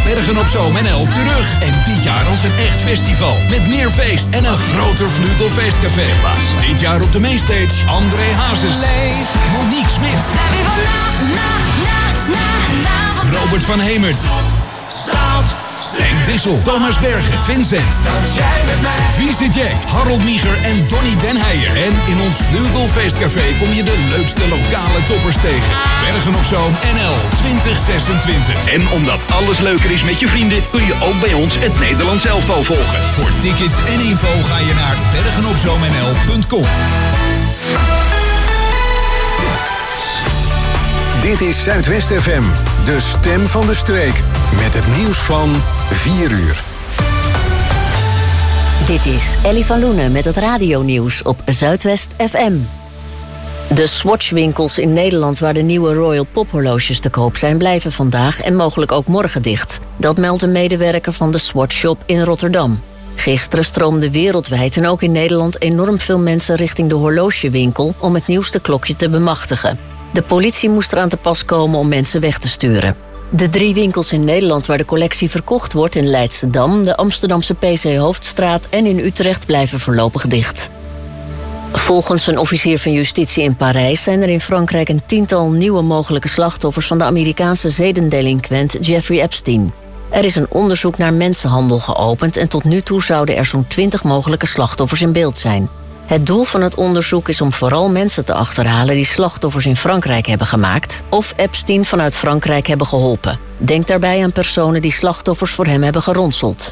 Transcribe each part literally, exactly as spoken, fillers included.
Bergen op Zoom N L terug. En dit jaar als een echt festival. Met meer feest en een groter Vlugelfeestcafé. Dit jaar op de mainstage André Hazes, Monique Smit, Robert van Hemert, Henk Dissel, Thomas Bergen, Vincent, Vieze Jack, Harold Mieger en Donny Den Heijer. En in ons Vlugelfeestcafé kom je de leukste lokale toppers tegen. Bergen op Zoom N L twintig zesentwintig. En omdat alles leuker is met je vrienden, kun je ook bij ons het Nederlands elftal volgen. Voor tickets en info ga je naar bergenopzoomnl punt com. Dit is Zuidwest F M, de stem van de streek. Met het nieuws van vier uur. Dit is Ellie van Loenen met het radionieuws op Zuidwest F M. De Swatch-winkels in Nederland waar de nieuwe Royal Pop-horloges te koop zijn, blijven vandaag en mogelijk ook morgen dicht. Dat meldt een medewerker van de Swatch Shop in Rotterdam. Gisteren stroomden wereldwijd en ook in Nederland enorm veel mensen richting de horlogewinkel om het nieuwste klokje te bemachtigen. De politie moest eraan te pas komen om mensen weg te sturen. De drie winkels in Nederland waar de collectie verkocht wordt in Leidschendam, de Amsterdamse P C Hoofdstraat en in Utrecht blijven voorlopig dicht. Volgens een officier van justitie in Parijs zijn er in Frankrijk een tiental nieuwe mogelijke slachtoffers van de Amerikaanse zedendelinquent Jeffrey Epstein. Er is een onderzoek naar mensenhandel geopend en tot nu toe zouden er zo'n twintig mogelijke slachtoffers in beeld zijn. Het doel van het onderzoek is om vooral mensen te achterhalen die slachtoffers in Frankrijk hebben gemaakt of Epstein vanuit Frankrijk hebben geholpen. Denk daarbij aan personen die slachtoffers voor hem hebben geronseld.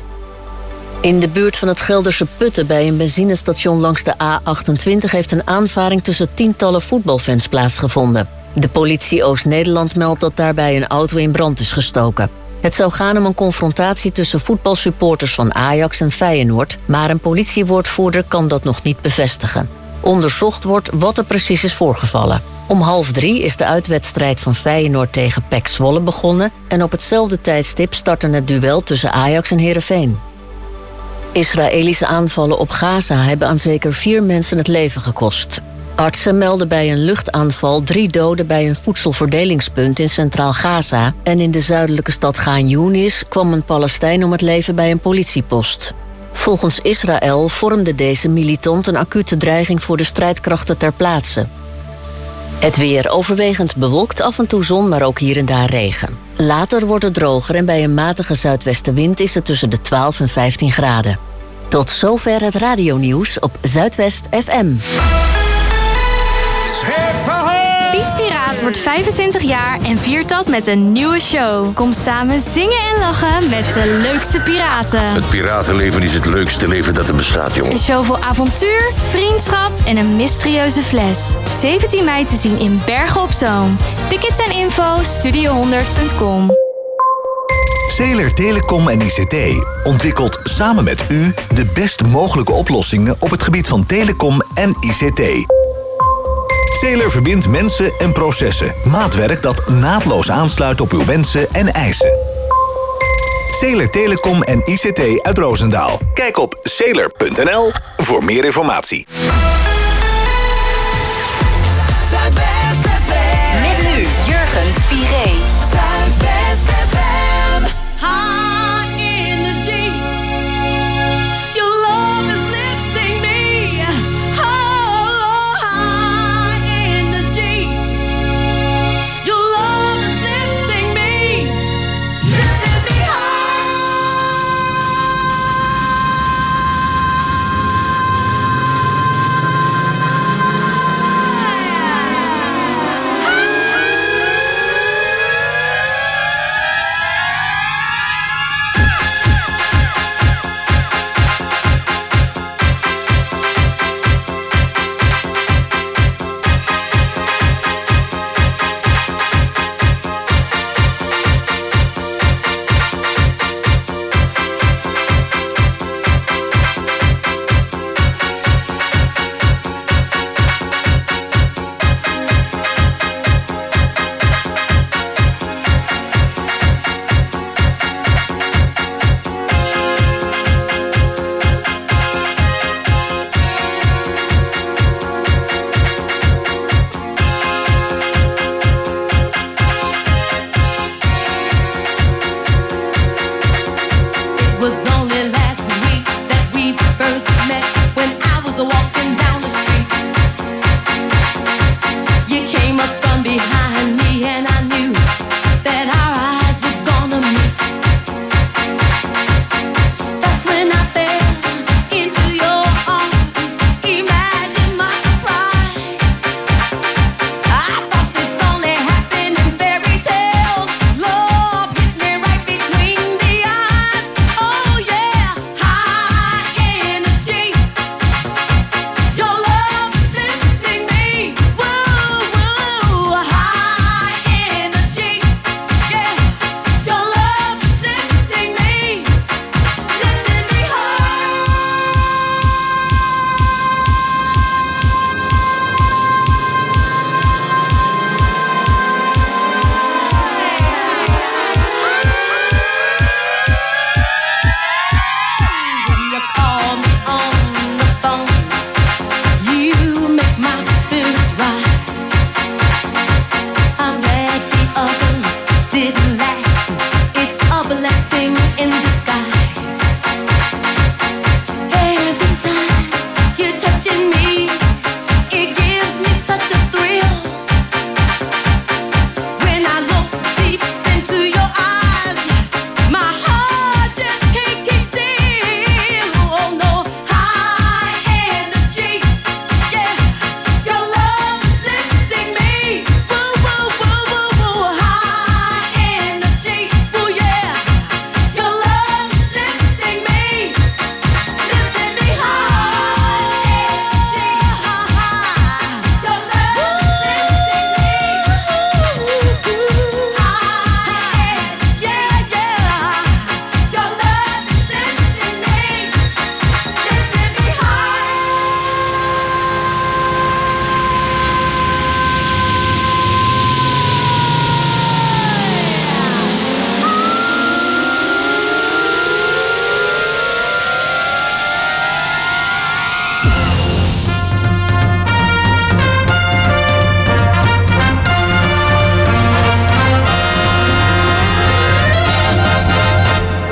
In de buurt van het Gelderse Putten bij een benzinestation langs de A achtentwintig heeft een aanvaring tussen tientallen voetbalfans plaatsgevonden. De politie Oost-Nederland meldt dat daarbij een auto in brand is gestoken. Het zou gaan om een confrontatie tussen voetbalsupporters van Ajax en Feyenoord, maar een politiewoordvoerder kan dat nog niet bevestigen. Onderzocht wordt wat er precies is voorgevallen. Om half drie is de uitwedstrijd van Feyenoord tegen P E C Zwolle begonnen en op hetzelfde tijdstip startte het duel tussen Ajax en Heerenveen. Israëlische aanvallen op Gaza hebben aan zeker vier mensen het leven gekost. Artsen melden bij een luchtaanval drie doden bij een voedselverdelingspunt in Centraal Gaza. En in de zuidelijke stad Gaan Younis kwam een Palestijn om het leven bij een politiepost. Volgens Israël vormde deze militant een acute dreiging voor de strijdkrachten ter plaatse. Het weer overwegend bewolkt, af en toe zon, maar ook hier en daar regen. Later wordt het droger en bij een matige zuidwestenwind is het tussen de twaalf en vijftien graden. Tot zover het radionieuws op Zuidwest F M. Piet Piraat wordt vijfentwintig jaar en viert dat met een nieuwe show. Kom samen zingen en lachen met de leukste piraten. Het piratenleven is het leukste leven dat er bestaat, jongen. Een show vol avontuur, vriendschap en een mysterieuze fles. zeventien mei te zien in Bergen op Zoom. Tickets en info studio honderd punt com. Zeeler Telecom en I C T ontwikkelt samen met u de best mogelijke oplossingen op het gebied van telecom en I C T. Zeeler verbindt mensen en processen. Maatwerk dat naadloos aansluit op uw wensen en eisen. Zeeler Telecom en I C T uit Roosendaal. Kijk op zeeler punt n l voor meer informatie. Met nu Jurgen Piré. Zuidwest F M. High in the deep. Your love is lifting me. Oh, high in the deep. Your love is lifting me. Lifting me high.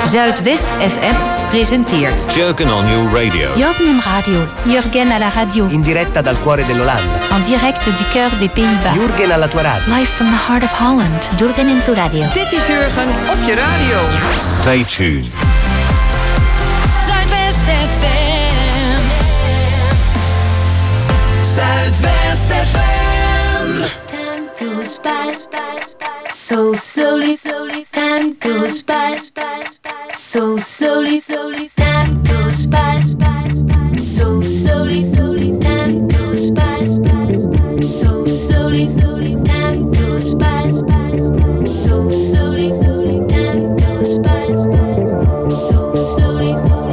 Zuidwest F M presenteert Jurgen on your radio. Jurgen Radio. Jurgen à la radio. In diretta dal cuore dell'Olanda. En direct du cœur des Pays-Bas. Jurgen alla tua radio. Live from the heart of Holland. Jurgen in tu radio. Dit is Jurgen op je radio. Stay tuned. Zuidwest F M. Zuidwest F M. Time goes by so slowly. Time goes by so slowly. Time goes by so slowly. Time goes by so slowly. Time goes by so slowly. Time goes by so slowly.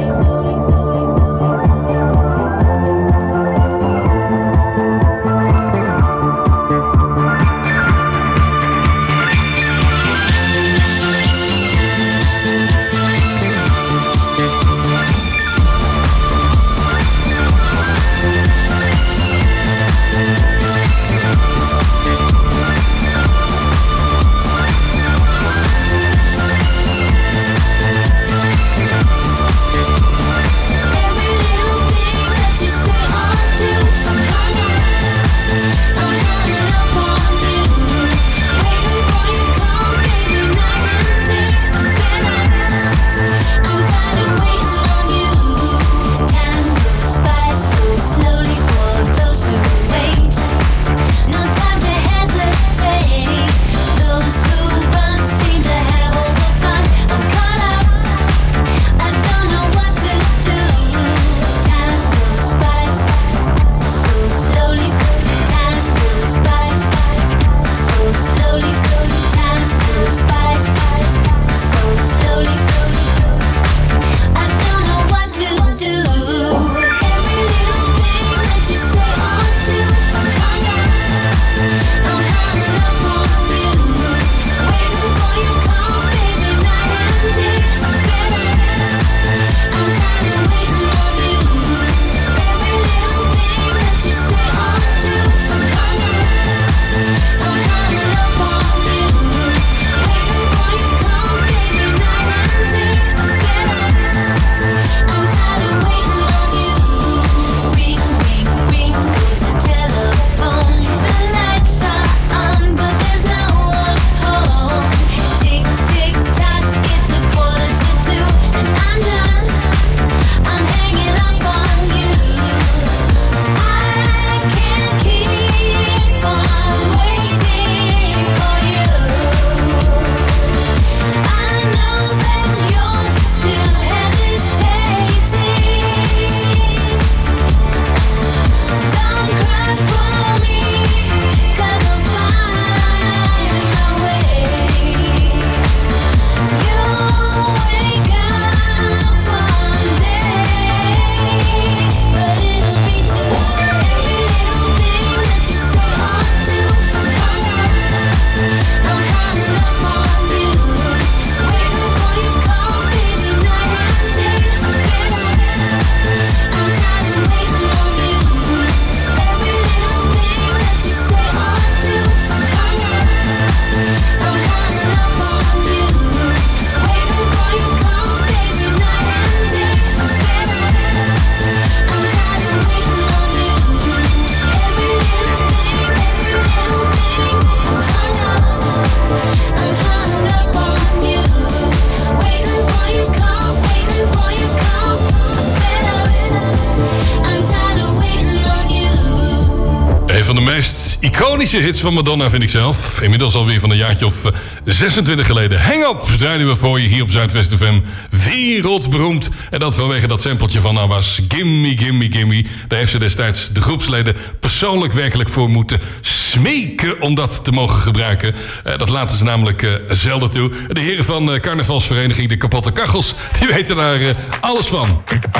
Iconische hits van Madonna vind ik zelf. Inmiddels alweer van een jaartje of zesentwintig geleden. Hang Up draaiden we voor je hier op Zuidwest F M. Wereldberoemd. En dat vanwege dat sampletje van ABBA's Gimme, Gimme, Gimme. Daar heeft ze destijds de groepsleden persoonlijk werkelijk voor moeten smeken om dat te mogen gebruiken. Uh, dat laten ze namelijk uh, zelden toe. De heren van uh, carnavalsvereniging De Kapotte Kachels, die weten daar uh, alles van.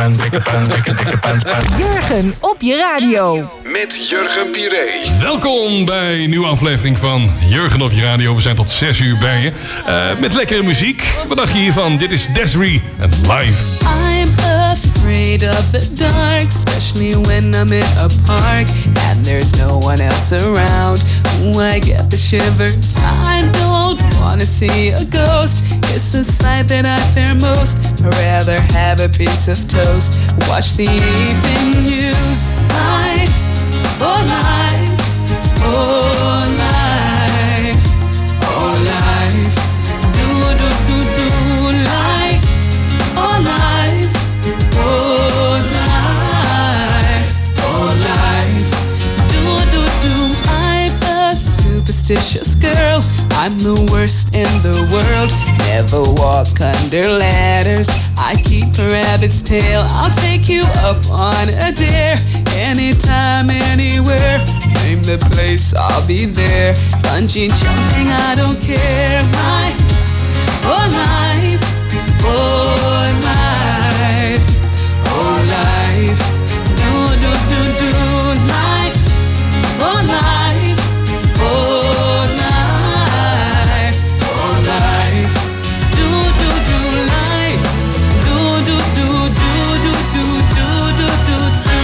Jurgen op je radio. Met Jurgen Piré. Welkom bij een nieuwe aflevering van Jurgen op je radio. We zijn tot zes uur bij je. Uh, met lekkere muziek. Wat dacht je hiervan? Dit is Desiree en Live. I'm afraid of the dark, especially when I'm in a park and there's no one else around. Ooh, I get the shivers. I don't wanna see a ghost. It's the sight that I fear most. I'd rather have a piece of toast. Watch the evening news. Life, oh life, oh life, oh life. Do do do do life, oh life, oh life, oh life. Do do do. I'm a superstitious girl. I'm the worst in the world. Never walk under ladders. I keep a rabbit's tail. I'll take you up on a dare. Anytime, anywhere. Name the place, I'll be there. Bungee jumping, I don't care. Life, oh life, oh life, oh life. Do, do, do, do. Life, oh life, oh life, oh life. Do, do, do, life. Do, do, do, do, do, do, do, do, do, do.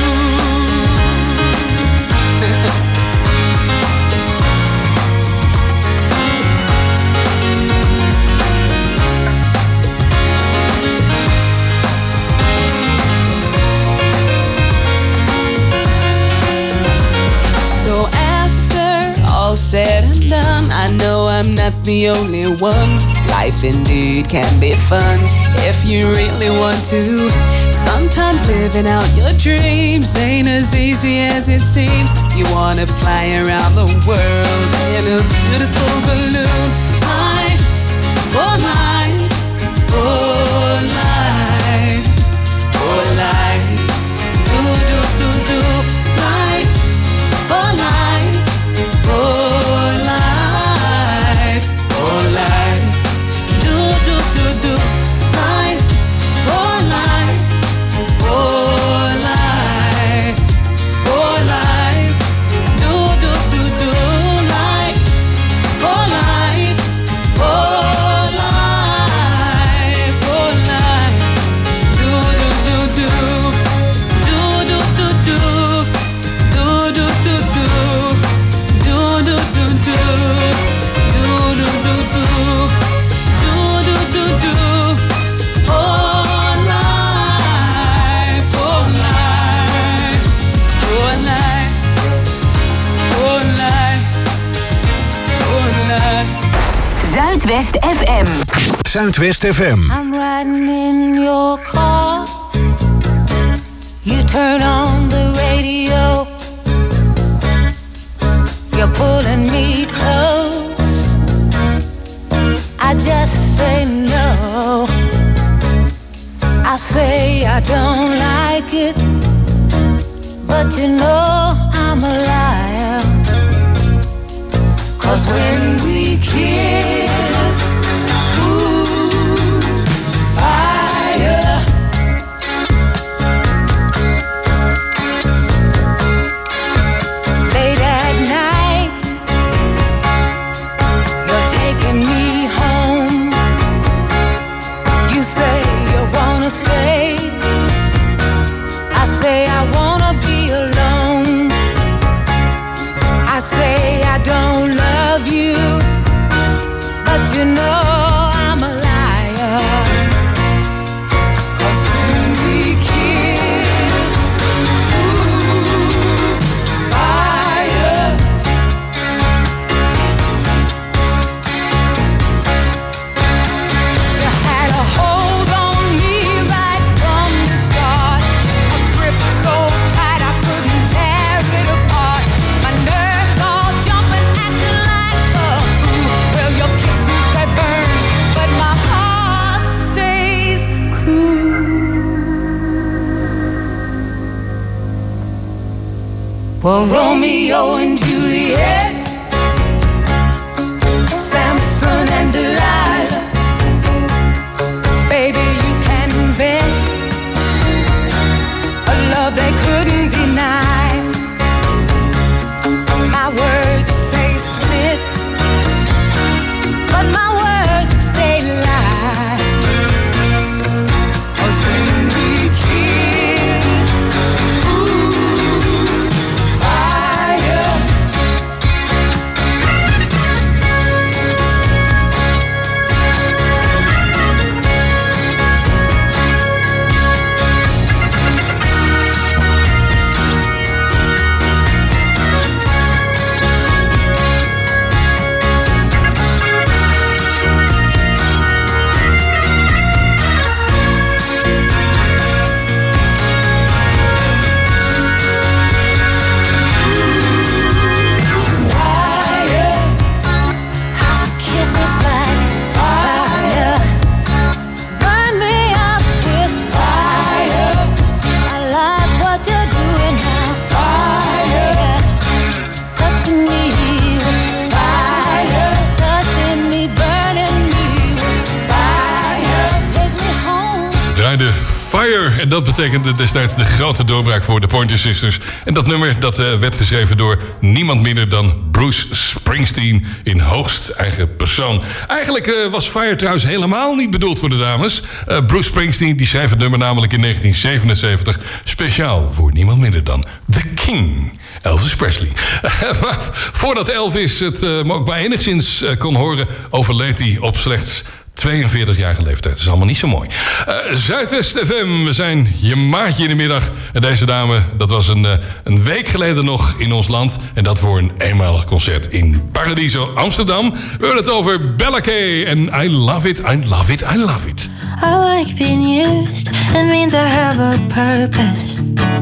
So after all said and done, I know I'm not the only one. Life indeed can be fun if you really want to. Sometimes living out your dreams ain't as easy as it seems. You wanna fly around the world in a beautiful balloon. Life, oh life, oh life, oh life. Do, do, do, do. Life, oh life, oh life, oh life. Do, do, do, do. Life, oh life, oh life, oh life. Do, do, do, do. Life, oh life, oh life, oh life. Do, do, do, do. Do, do, do, do. Do, do, do, do. Do, do, do, do. Do, do, do, do. Do, do, do, do. Oh life, oh life, oh life, oh life, oh life. Zuidwest F M. Zuidwest F M. I'm riding in your car. You turn on the radio. You're pulling me close. I just say no. I say I don't like it, but you know I'm a liar. 'Cause when we kiss, ooh, fire. Late at night, you're taking me home. You say you wanna stay. I say I wanna be alone. I say I don't love you, but you know I'm a liar. 'Cause when we kiss, ooh, fire. You had a hold on me right from the start, a grip so tight I couldn't tear it apart. My nerves all jumping, acting like a ooh. Well, your kisses they burn, but my heart stays cool. Well, Romeo and Juliet, Samson and Delilah. Baby, you can invent a love they couldn't deny. My words say split, but my words stay live. 'Cause when we kiss, ooh, fire. Fire. En dat betekende destijds de grote doorbraak voor de Pointer Sisters. En dat nummer dat, uh, werd geschreven door niemand minder dan Bruce Springsteen in hoogst eigen persoon. Eigenlijk uh, was Fire trouwens helemaal niet bedoeld voor de dames. Uh, Bruce Springsteen die schreef het nummer namelijk in negentien zevenenzeventig... speciaal voor niemand minder dan The King, Elvis Presley. Maar voordat Elvis het uh, ook maar enigszins uh, kon horen, overleed hij op slechts tweeënveertigjarige leeftijd. Dat is allemaal niet zo mooi. Uh, Zuidwest F M, we zijn je maatje in de middag. En deze dame, dat was een, uh, een week geleden nog in ons land. En dat voor een eenmalig concert in Paradiso Amsterdam. We hebben het over Bella Kay. En I love it, I love it, I love it. I like being used. It means I have a purpose.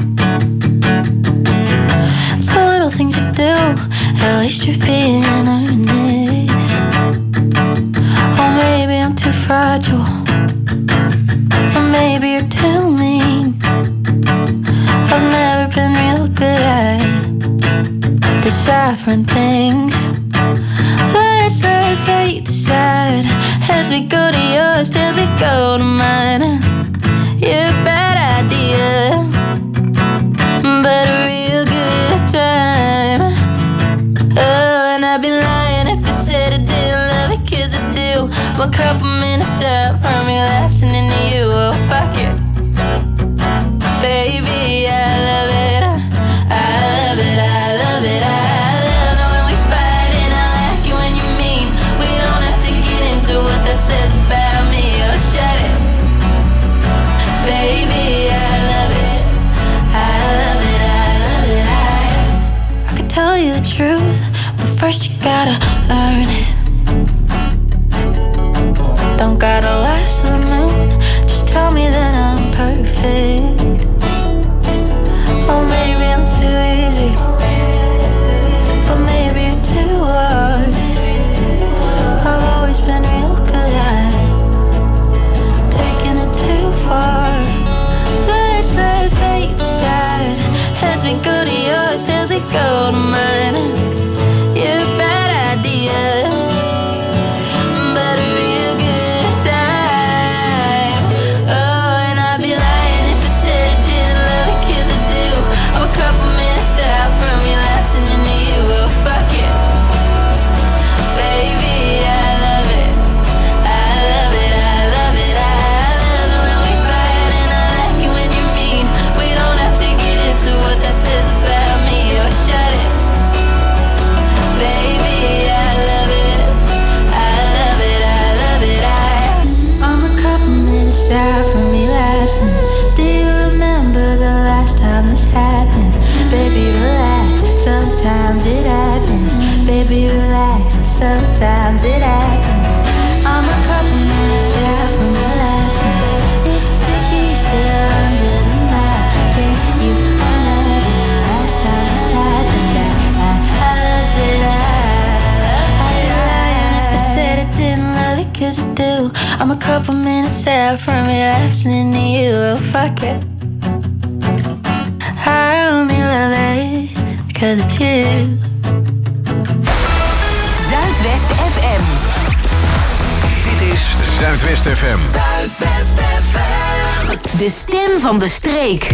It's the little things you do. At least you're being earnest. Or maybe I'm too fragile. Or maybe you're too mean. I've never been real good at deciphering things. Let's let fate decide as we go to yours, as we go to mine. You're a bad idea, but a real good time. Oh, and I'd be lying if I said I didn't love it, 'cause I do. I'm a couple minutes out from relapsing into you. Oh, fuck it, baby, I love it. I love it, I love it, I love it when we fight, and I like it when you mean. We don't have to get into what that says about me. Oh, shut it, baby, I love it. I love it, I love it, I I could tell you the truth, but first you gotta earn it. Don't gotta last to the moon, just tell me that I'm perfect. Or maybe I'm too easy, but maybe you're too hard. I've always been real good at taking it too far. Let's let fate decide as we go to yours, as we go to mine. You're a bad idea, but a real good time. Oh, and I'd be lying if I said I didn't love it, 'cause I do. I'm a couple minutes out from relapsing into you. Oh, fuck it, baby, I love it. I love it, I love it, I love it when we fight, and I like it when you're mean. We don't have to get into what that says about me. Oh, shut it, baby, I love it. I love it, I love it, I I'm a couple minutes out from relapsing. Do you remember the last time this happened? Baby, relax, sometimes it happens. Baby, relax, sometimes it happens. I'm a couple minutes out from relapsing. Is the key still under the mat? Can you imagine the last time this happened? I, I, I loved it, I, I'd be lying if I said I didn't love it, 'cause I do. I'm a couple minutes out from relapsing into you. Oh, fuck it, I only love it 'cause it's you. Zuidwest F M. Dit is Zuidwest F M. Zuidwest F M. De stem van de streek.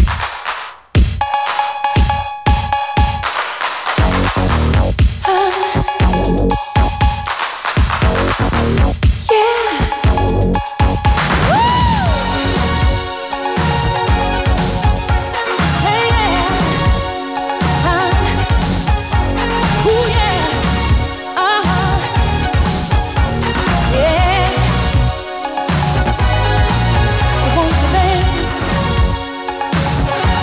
Won't you dance?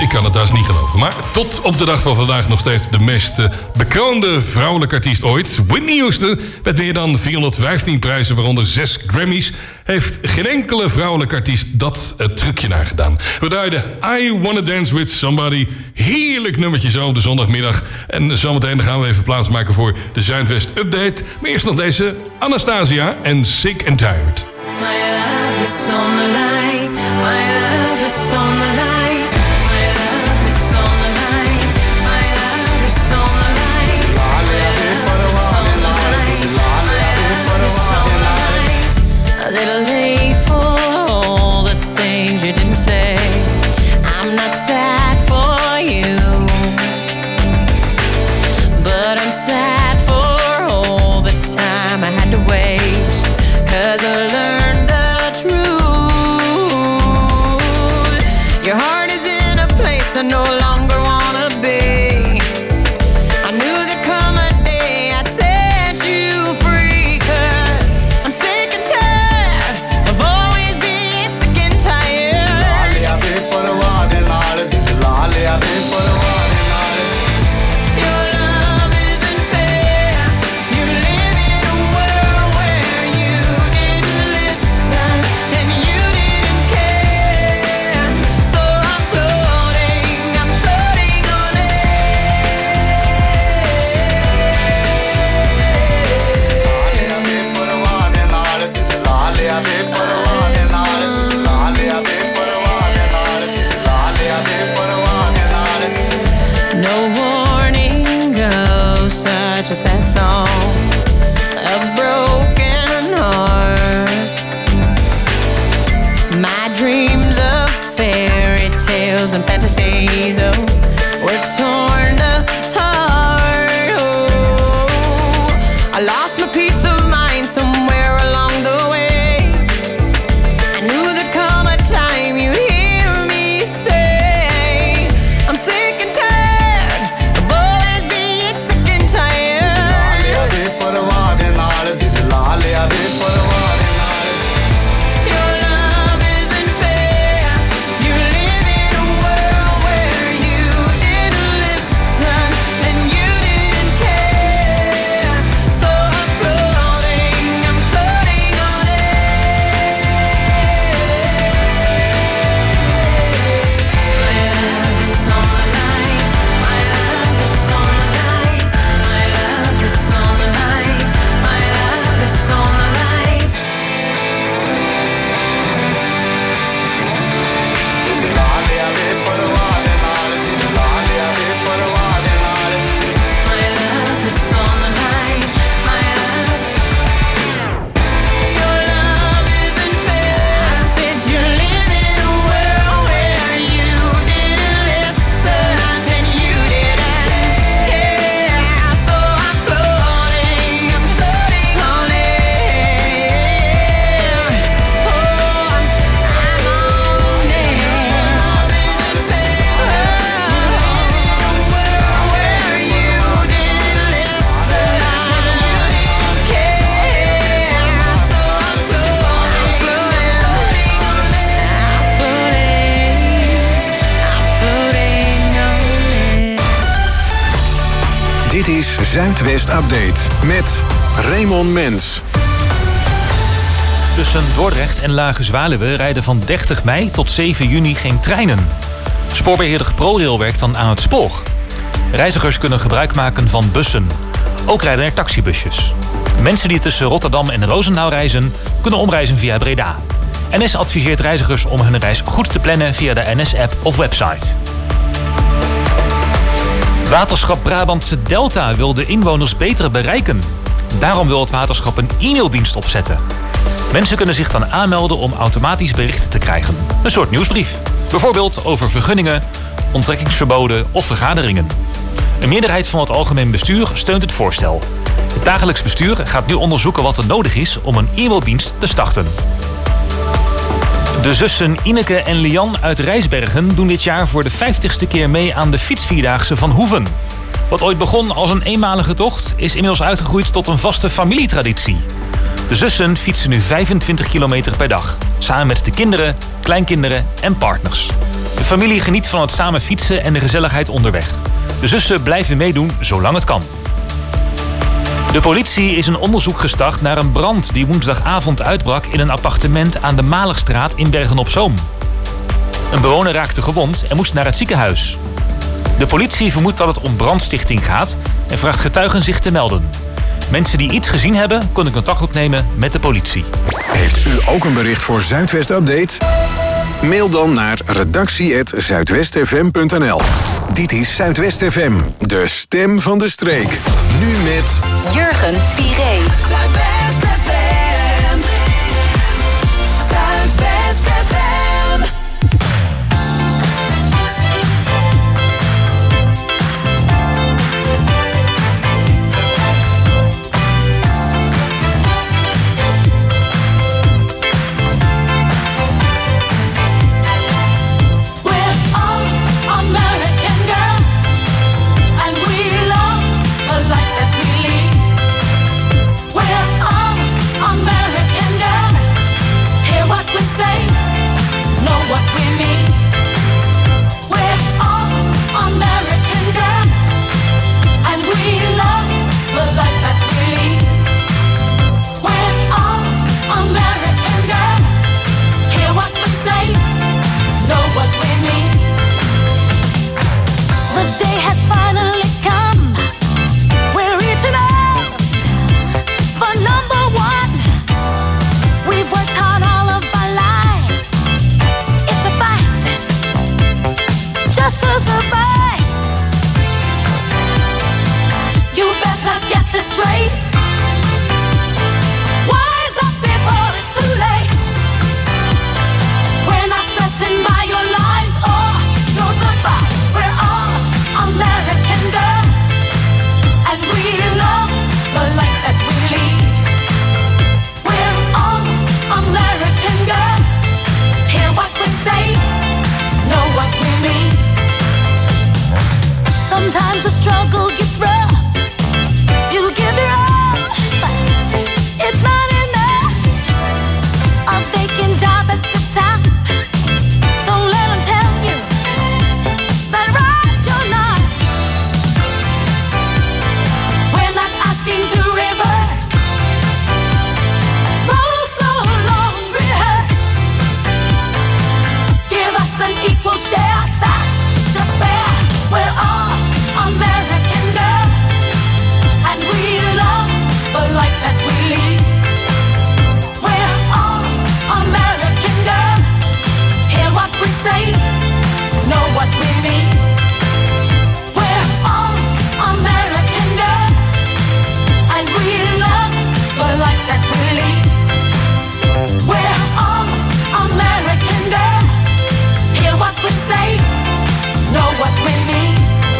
kan het haast niet geloven. Maar tot op de dag van vandaag nog steeds de meest uh, bekroonde vrouwelijke artiest ooit. Whitney Houston, met meer dan vierhonderdvijftien prijzen, waaronder zes Grammys, heeft geen enkele vrouwelijke artiest dat uh, trucje nagedaan. We draaiden I Wanna Dance With Somebody. Heerlijk nummertje zo op de zondagmiddag. En zometeen gaan we even plaatsmaken voor de Zuidwest Update. Maar eerst nog deze Anastasia en Sick and Tired. My love is on the line. My love is on the line. My love is on the line. My love is on the line. My love is on the line. My love is on the line. A little late for all the things you didn't say. I'm not sad for you, but I'm sad for all the time I had to waste. 'Cause I learned the truth. Your heart is in a place I no longer wanna be. I knew there'd come a day I'd set you free. 'Cause I'm sick and tired of always being sick and tired. Your love isn't fair. You live in a world where you didn't listen and you didn't care. So I'm floating, I'm floating on no warning goes such a sad song of broken hearts. My dreams of fairy tales and fantasies, oh, were torn apart. Oh, I lost my peace of mind somewhere along the way. I knew there'd come a time you'd hear me say, I'm sick and tired of always being sick and tired. Your love isn't fair. You live in a world where you didn't listen and you didn't care. So I'm floating, I'm floating on My love is on the line. My love is on the line. My love is on the line. My love is on the line. My love is on the line. My love. Your love isn't fair. I said you live in a world where you didn't listen and you didn't care. So I'm floating, I'm floating on air. Oh, I'm on air. Your love isn't fair. You live in a world where you didn't listen and you didn't care. So I'm floating, I'm floating on air. I'm floating, I'm floating on air. Dit is Zuidwest Update met Raymond Mens. Tussen Dordrecht en Lage Zwaluwe rijden van dertig mei tot zeven juni geen treinen. Spoorbeheerder ProRail werkt dan aan het spoor. Reizigers kunnen gebruik maken van bussen. Ook rijden er taxibusjes. Mensen die tussen Rotterdam en Roosendaal reizen, kunnen omreizen via Breda. N S adviseert reizigers om hun reis goed te plannen via de N S-app of website. Waterschap Brabantse Delta wil de inwoners beter bereiken. Daarom wil het waterschap een e-maildienst opzetten. Mensen kunnen zich dan aanmelden om automatisch berichten te krijgen. Een soort nieuwsbrief. Bijvoorbeeld over vergunningen, onttrekkingsverboden of vergaderingen. Een meerderheid van het algemeen bestuur steunt het voorstel. Het dagelijks bestuur gaat nu onderzoeken wat er nodig is om een e-maildienst te starten. De zussen Ineke en Lian uit Rijsbergen doen dit jaar voor de vijftigste keer mee aan de fietsvierdaagse van Hoeven. Wat ooit begon als een eenmalige tocht is inmiddels uitgegroeid tot een vaste familietraditie. De zussen fietsen nu vijfentwintig kilometer per dag, samen met de kinderen, kleinkinderen en partners. De familie geniet van het samen fietsen en de gezelligheid onderweg. De zussen blijven meedoen zolang het kan. De politie is een onderzoek gestart naar een brand die woensdagavond uitbrak in een appartement aan de Maligstraat in Bergen-op-Zoom. Een bewoner raakte gewond en moest naar het ziekenhuis. De politie vermoedt dat het om brandstichting gaat en vraagt getuigen zich te melden. Mensen die iets gezien hebben, kunnen contact opnemen met de politie. Heeft u ook een bericht voor Zuidwest Update? Mail dan naar redactie apenstaartje zuidwestfm punt n l. Dit is Zuidwest F M, de stem van de streek. Nu met Jurgen Piré. Zuidwest F M. Zuidwest F M. Sometimes the struggle gets rough. You give your all, but it's not enough. A vacant job at the top. Don't let them tell you that right you're not. We're not asking to reverse. Roll so long, rehearse. Give us an equal share. That's just fair. We're all American girls, and we love the life that we lead. We're all American girls. Hear what we say, know what we mean. We're all American girls, and we love the life that we lead. We're all American girls. Hear what we say, know what we mean.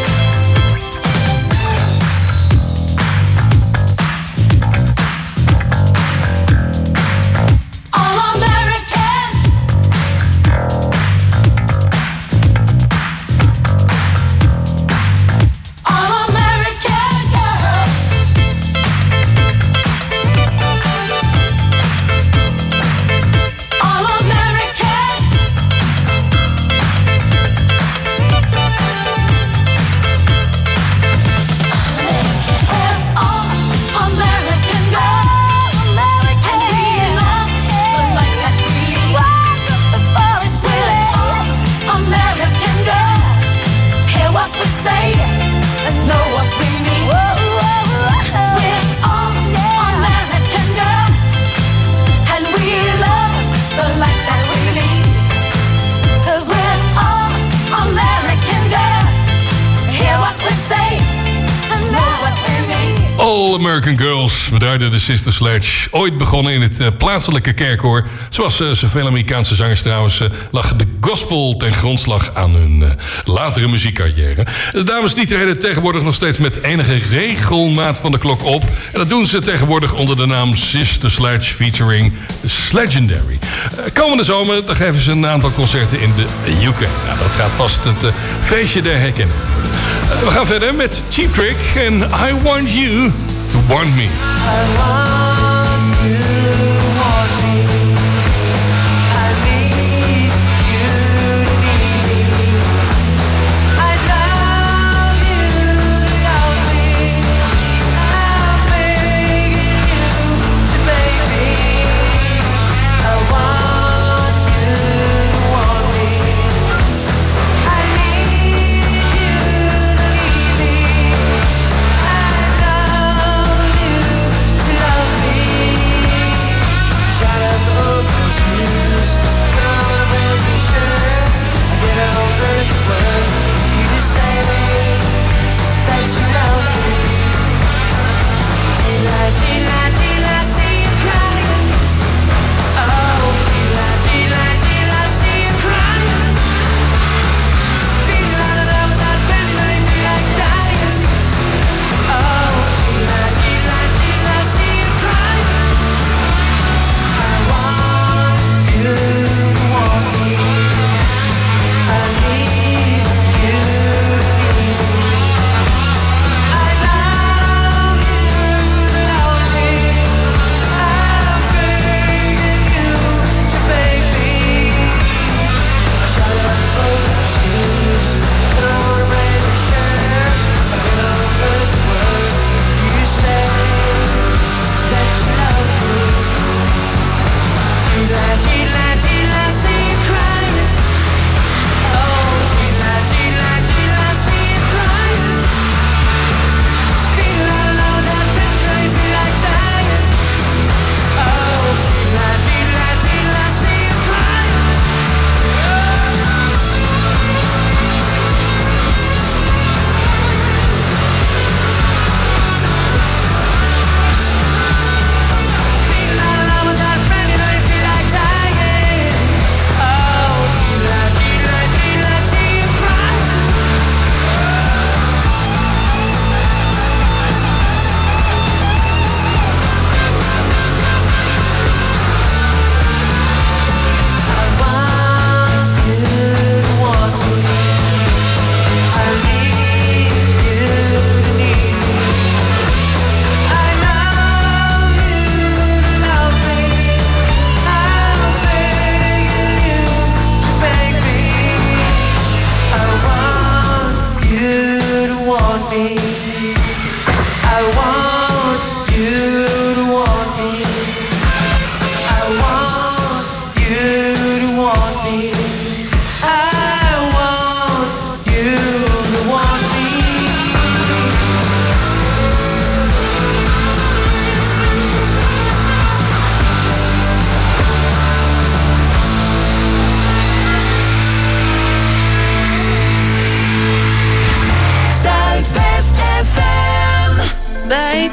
All American Girls, beduidde de Sister Sledge. Ooit begonnen in het uh, plaatselijke kerkkoor. Zoals uh, zoveel Amerikaanse zangers trouwens... Uh, lag de gospel ten grondslag aan hun uh, latere muziekcarrière. De dames die treden tegenwoordig nog steeds met enige regelmaat van de klok op. En dat doen ze tegenwoordig onder de naam Sister Sledge featuring Sledgendary. Uh, komende zomer dan geven ze een aantal concerten in de U K. Nou, dat gaat vast het uh, feestje der herkenning. Uh, we gaan verder met Cheap Trick en I Want You to Want Me. I want you to want me. I need you to need me.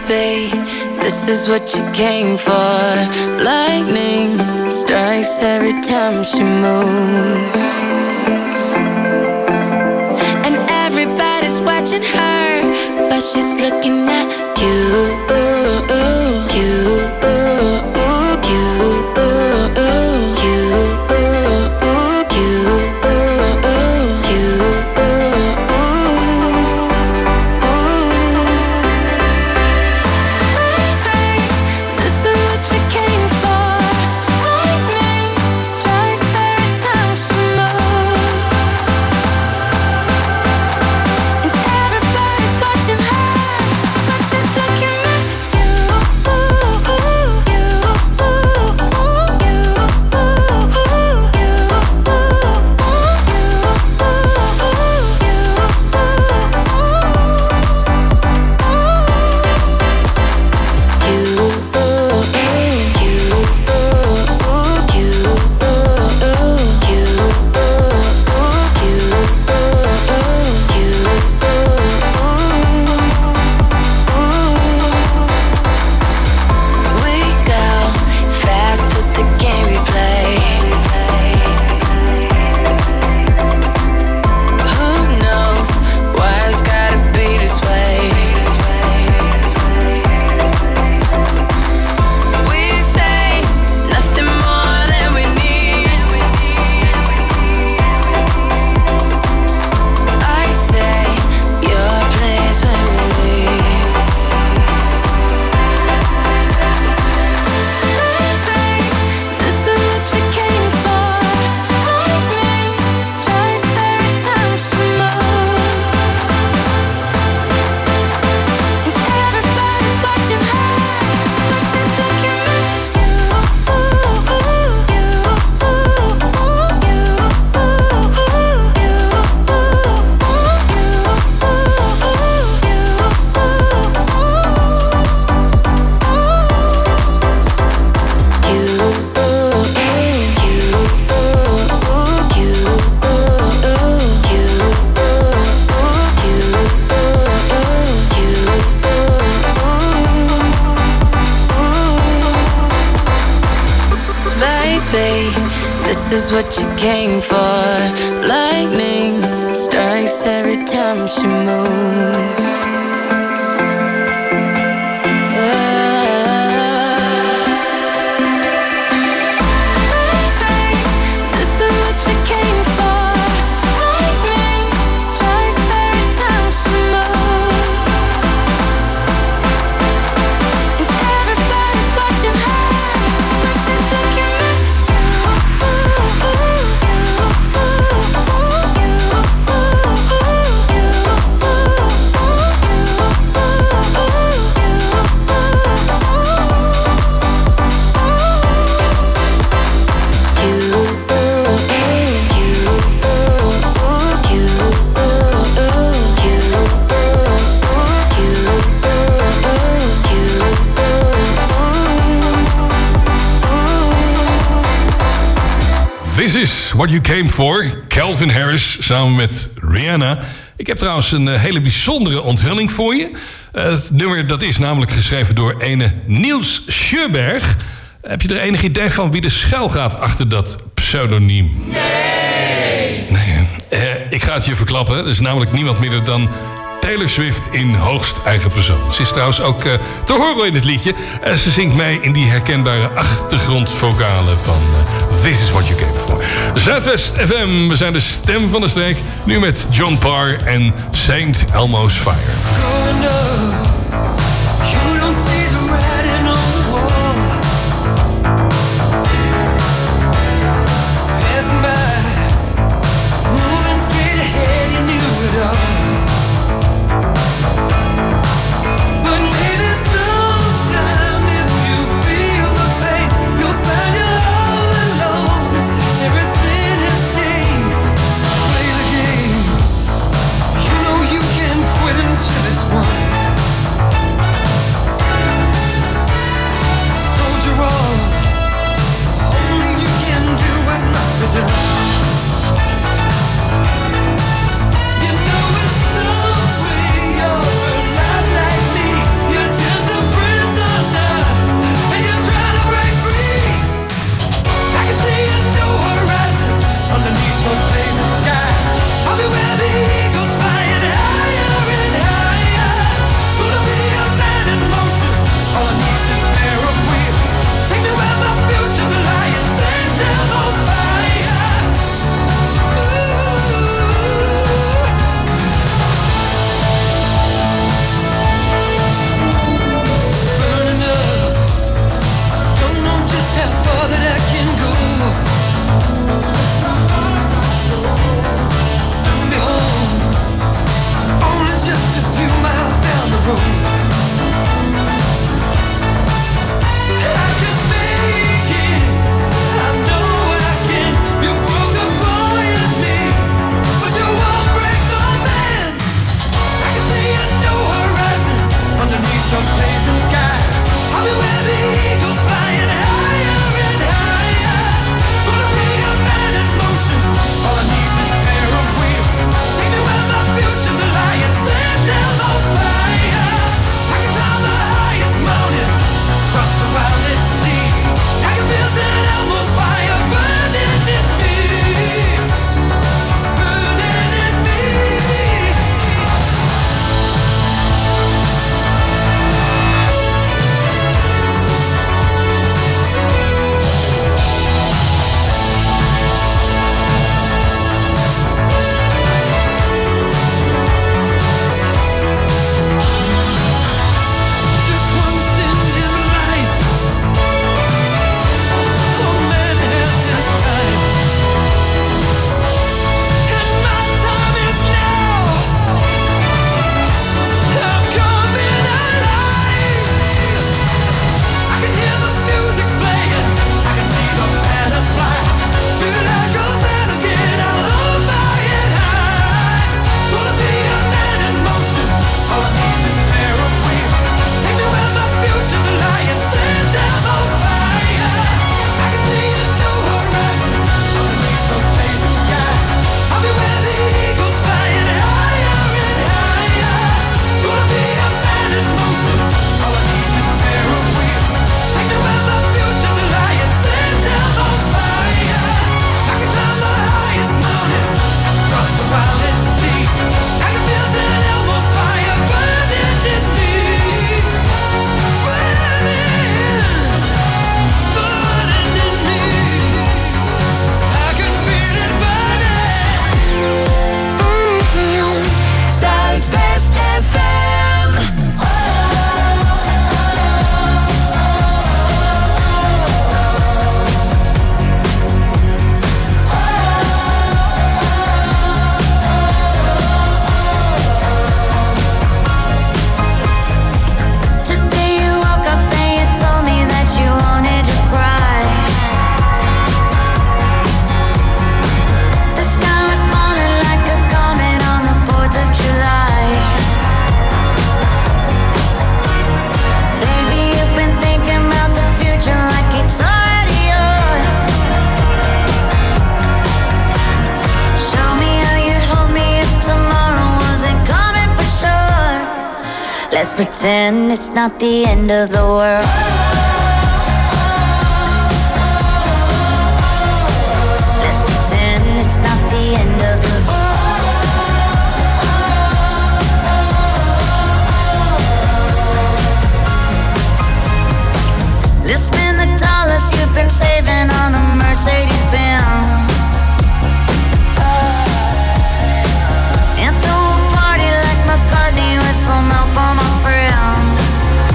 Baby, this is what you came for. Lightning strikes every time she moves, and everybody's watching her, but she's looking at you, you, you. This is what you came for. Lightning strikes every time she moves. This is what you came for. Calvin Harris samen met Rihanna. Ik heb trouwens een uh, hele bijzondere onthulling voor je. Uh, het nummer dat is namelijk geschreven door ene Niels Sjöberg. Heb je er enig idee van wie er schuil gaat achter dat pseudoniem? Nee! nee uh, ik ga het je verklappen. Er is namelijk niemand minder dan Taylor Swift in hoogst eigen persoon. Ze is trouwens ook uh, te horen in het liedje. Uh, ze zingt mee in die herkenbare achtergrondvokalen van uh, This is what you came for. Zuidwest F M, we zijn de stem van de streek. Nu met John Parr en Saint Elmo's Fire. It's one. Let's pretend it's not the end of the world. Let's pretend it's not the end of the world. Let's spend the dollars you've been saving on a Mercedes Benz. And throw a party like McCartney with some help on my friends.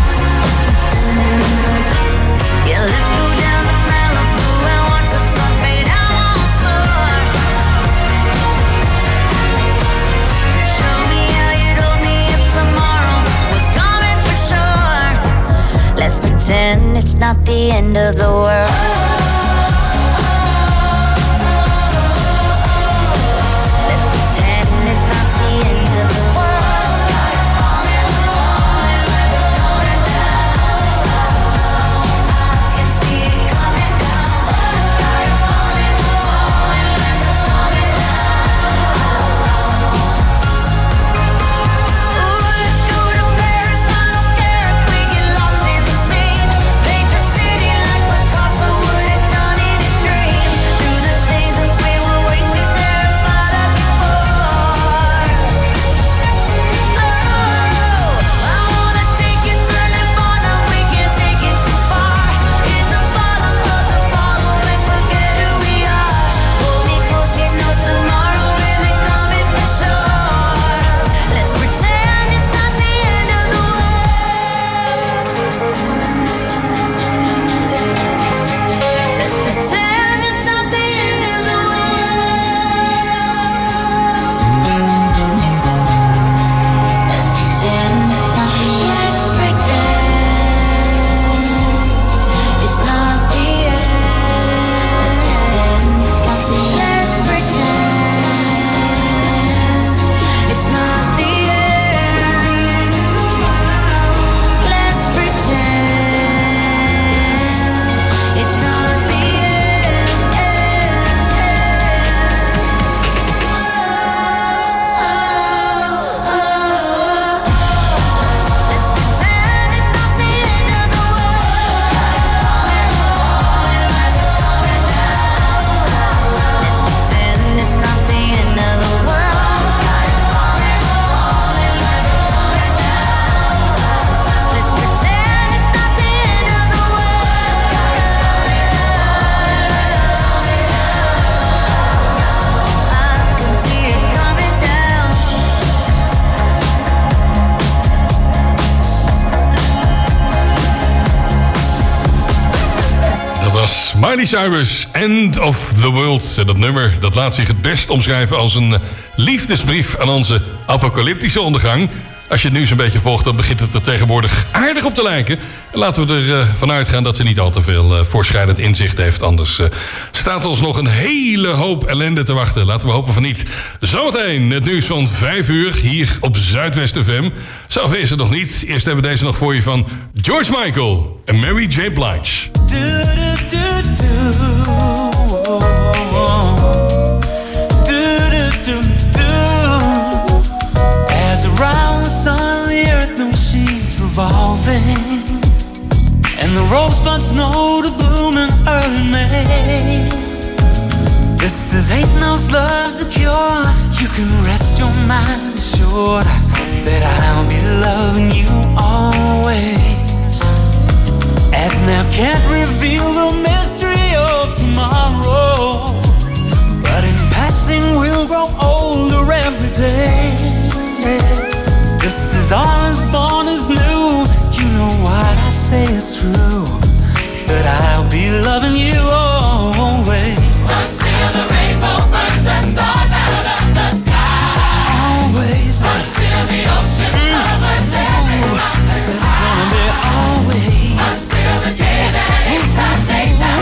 Yeah, let's go down to Malibu and watch the sun fade out once more. Show me how you told me if tomorrow was coming for sure. Let's pretend it's not the end of the world. Let's pretend it's not the end of the world. Sky is falling, falling like it's coming down. I can see it coming down. The sky is falling, falling like it's coming down. Ooh, let's go to Paris. I don't care if we get lost in the scene. Paint the city like Picasso would have done in his dreams. Do the things that we were way too terrified of before. Oh, I wanna take you to Nirvana. We can't take it too far. Hit the bottom of the bottle and forget who we are. Hold me close, you know tomorrow isn't coming for sure. Let's pretend it's not the end of the world. Let's pretend it's not the end of the Let's pretend it's not the end. Let's pretend it's not the end. Let's pretend it's not the Let's pretend it's not the end of the world. Sky is falling, falling like it's coming down. Let's pretend it's not the end of the world. Sky is falling, falling like it's coming down. Let's pretend it's not the end of the world. Sky is falling, I can see it coming down. Dat was Miley Cyrus, End of the World. En dat nummer dat laat zich het best omschrijven als een liefdesbrief aan onze apocalyptische ondergang. Als je het nieuws een beetje volgt, dan begint het er tegenwoordig aardig op te lijken. En laten we er uh, vanuit gaan dat ze niet al te veel uh, voorschrijdend inzicht heeft. Anders uh, staat ons nog een hele hoop ellende te wachten. Laten we hopen van niet. Zometeen het nieuws van vijf uur hier op Zuidwest F M. Zover is het nog niet. Eerst hebben we deze nog voor je van George Michael en Mary J. Blige. Do, do, do, do. Do, do, do, do. As around the sun, the earth knows she's revolving, and the rosebuds know to bloom in early May. This is ain't no's love's a cure. You can rest your mind assured that I'll be loving you always. As now can't reveal the mystery of tomorrow, but in passing we'll grow older every day. This is all as born as new. You know what I say is true, that I'll be loving you always. Until the rainbow burns the stars out of the sky. Always. Until the ocean covers every mountain. So it's gonna be always. Until the day that Aesop takes out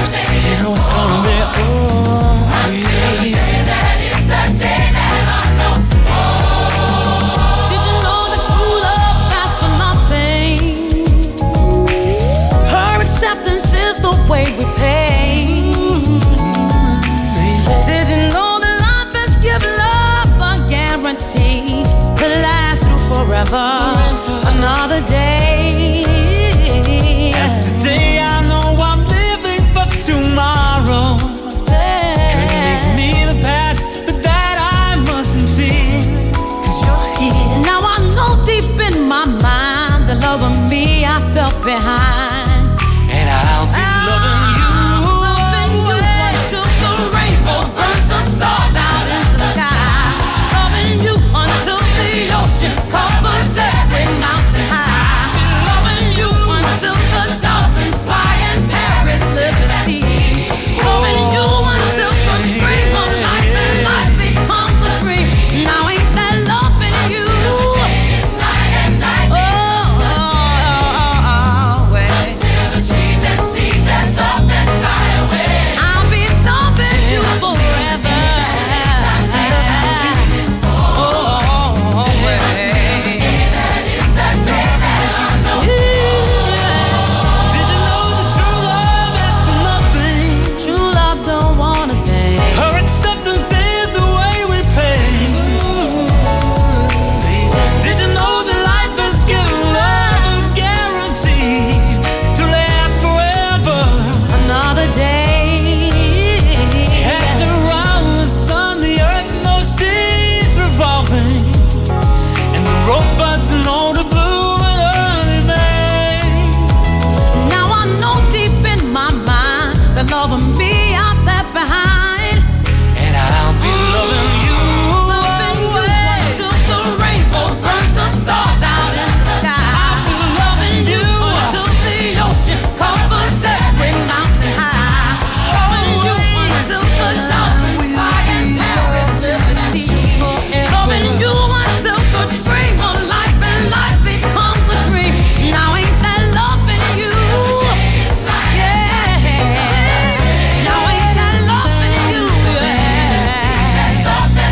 loving me, I'm left behind. And I'll be loving you. Loving you until the rainbow burns the stars out in the sky. I'll be loving you until the ocean covers every mountain high. Loving you until the dolphins fly and Paris liberty. Loving you until the dream of life and life becomes a dream. Now ain't that loving you? Yeah. Now ain't that loving you? Yeah.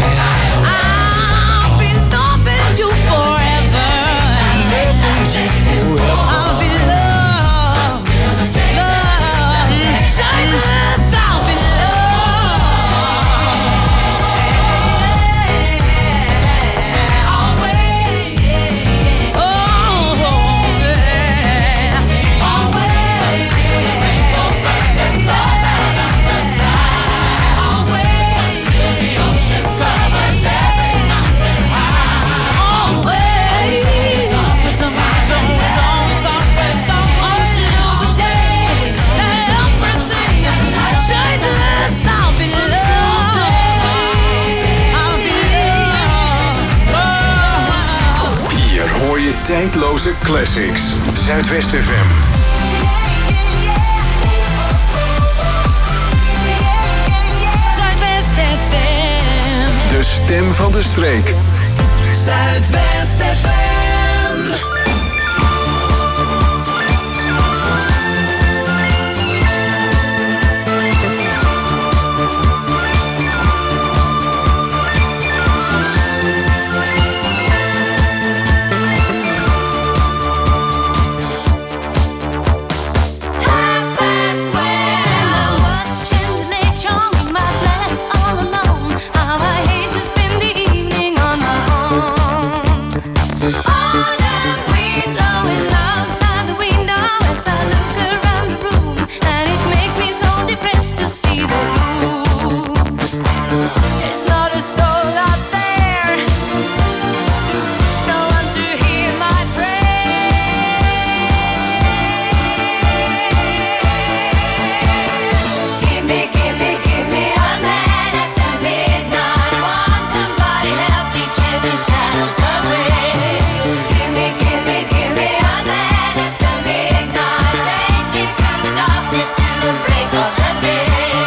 I'll be loving you forever. I'll be loved, loved, shyness. I'll be Hier hoor je tijdloze classics. Zuidwest F M. Zuidwest F M. De stem van de streek. Zuidwest F M. Half past twelve, watching the late show in my flat all alone. How I hate to spend the evening on my own. Autumn wind blowing outside the window as I look around the room, and it makes me so depressed to see the blue. There's not a soul out there, no one to hear my Give me, give me, give me a man after midnight. Want somebody help me chase the shadows away. Give me, give me, give me a man after midnight. Take me through the darkness to the break of the day.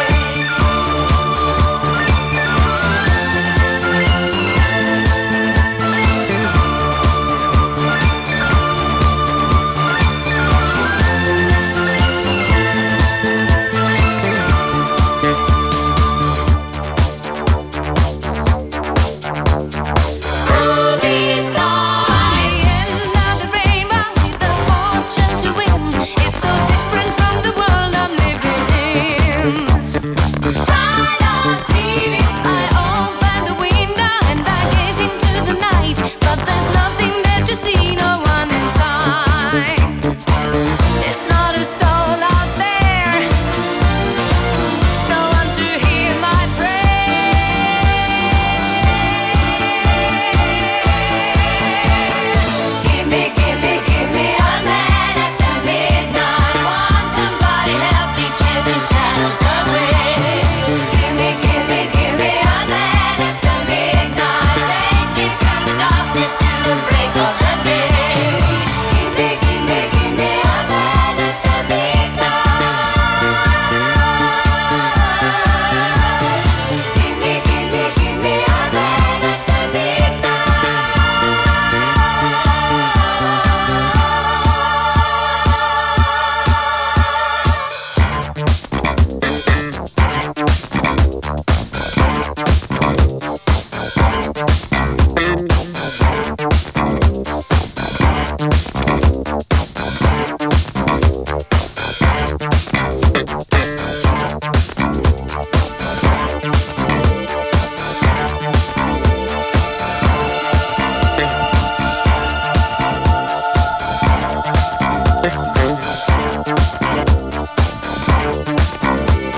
Ruby star, the end of the rainbow with the fortune to win. It's so different from the world I'm living in. Tired of T V, I open the window and I gaze into the night, but there's nothing there to see, no one inside. There's not a soul out there, no one to hear my Give me, give me, give me a man after midnight. Want somebody help me chase the shadows away.